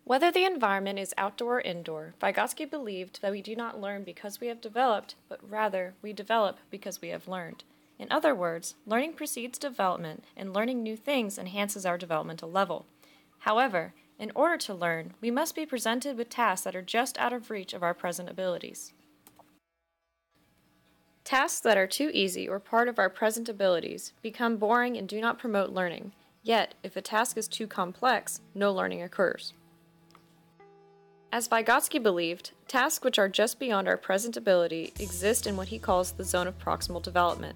Whether the environment is outdoor or indoor, Vygotsky believed that we do not learn because we have developed, but rather we develop because we have learned. In other words, learning precedes development, and learning new things enhances our developmental level. However, in order to learn, we must be presented with tasks that are just out of reach of our present abilities. Tasks that are too easy or part of our present abilities become boring and do not promote learning. Yet, if a task is too complex, no learning occurs. As Vygotsky believed, tasks which are just beyond our present ability exist in what he calls the zone of proximal development.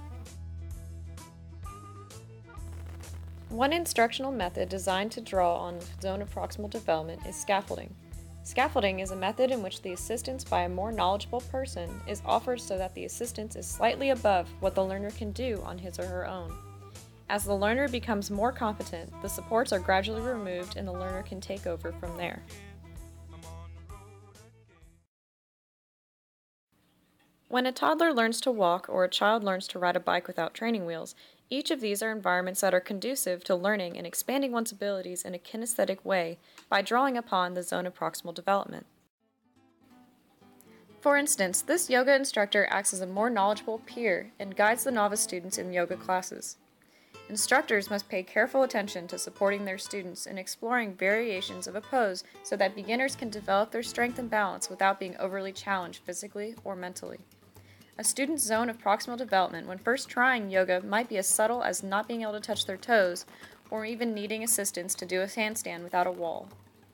One instructional method designed to draw on the zone of proximal development is scaffolding. Scaffolding is a method in which the assistance by a more knowledgeable person is offered so that the assistance is slightly above what the learner can do on his or her own. As the learner becomes more competent, the supports are gradually removed and the learner can take over from there. When a toddler learns to walk or a child learns to ride a bike without training wheels, each of these are environments that are conducive to learning and expanding one's abilities in a kinesthetic way by drawing upon the zone of proximal development. For instance, this yoga instructor acts as a more knowledgeable peer and guides the novice students in yoga classes. Instructors must pay careful attention to supporting their students in exploring variations of a pose so that beginners can develop their strength and balance without being overly challenged physically or mentally. A student's zone of proximal development when first trying yoga might be as subtle as not being able to touch their toes or even needing assistance to do a handstand without a wall.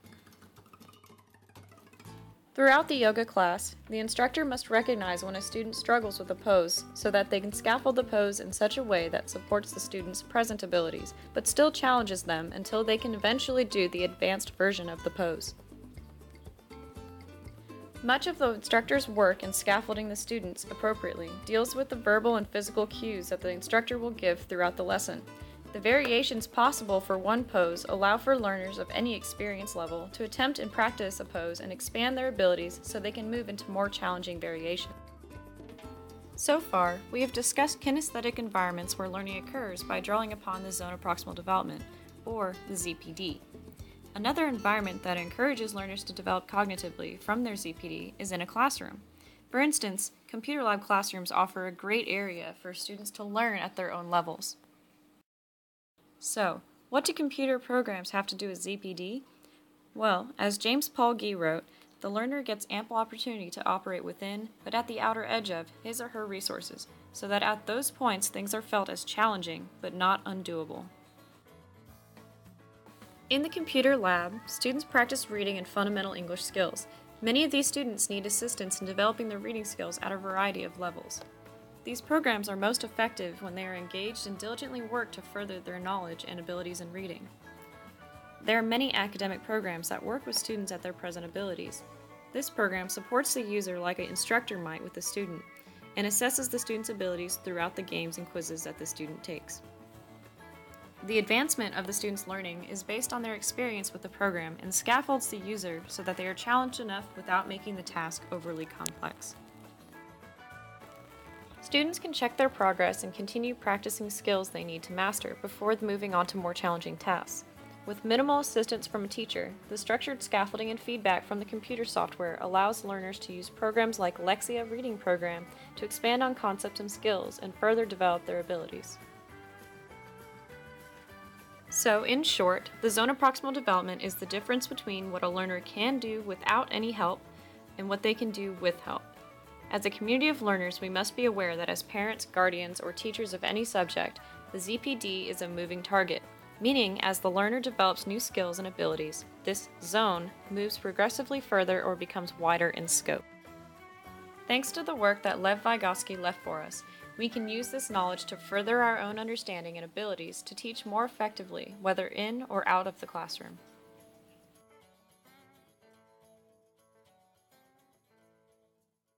Throughout the yoga class, the instructor must recognize when a student struggles with a pose so that they can scaffold the pose in such a way that supports the student's present abilities, but still challenges them until they can eventually do the advanced version of the pose. Much of the instructor's work in scaffolding the students appropriately deals with the verbal and physical cues that the instructor will give throughout the lesson. The variations possible for one pose allow for learners of any experience level to attempt and practice a pose and expand their abilities so they can move into more challenging variations. So far, we have discussed kinesthetic environments where learning occurs by drawing upon the zone of proximal development, or the ZPD. Another environment that encourages learners to develop cognitively from their ZPD is in a classroom. For instance, computer lab classrooms offer a great area for students to learn at their own levels. So, what do computer programs have to do with ZPD? Well, as James Paul Gee wrote, the learner gets ample opportunity to operate within, but at the outer edge of, his or her resources, so that at those points things are felt as challenging, but not undoable. In the computer lab, students practice reading and fundamental English skills. Many of these students need assistance in developing their reading skills at a variety of levels. These programs are most effective when they are engaged and diligently work to further their knowledge and abilities in reading. There are many academic programs that work with students at their present abilities. This program supports the user like an instructor might with the student, and assesses the student's abilities throughout the games and quizzes that the student takes. The advancement of the student's learning is based on their experience with the program and scaffolds the user so that they are challenged enough without making the task overly complex. Students can check their progress and continue practicing skills they need to master before moving on to more challenging tasks. With minimal assistance from a teacher, the structured scaffolding and feedback from the computer software allows learners to use programs like Lexia Reading Program to expand on concepts and skills and further develop their abilities. So, in short, the zone of proximal development is the difference between what a learner can do without any help and what they can do with help. As a community of learners, we must be aware that as parents, guardians, or teachers of any subject, the ZPD is a moving target, meaning as the learner develops new skills and abilities, this zone moves progressively further or becomes wider in scope. Thanks to the work that Lev Vygotsky left for us, we can use this knowledge to further our own understanding and abilities to teach more effectively, whether in or out of the classroom.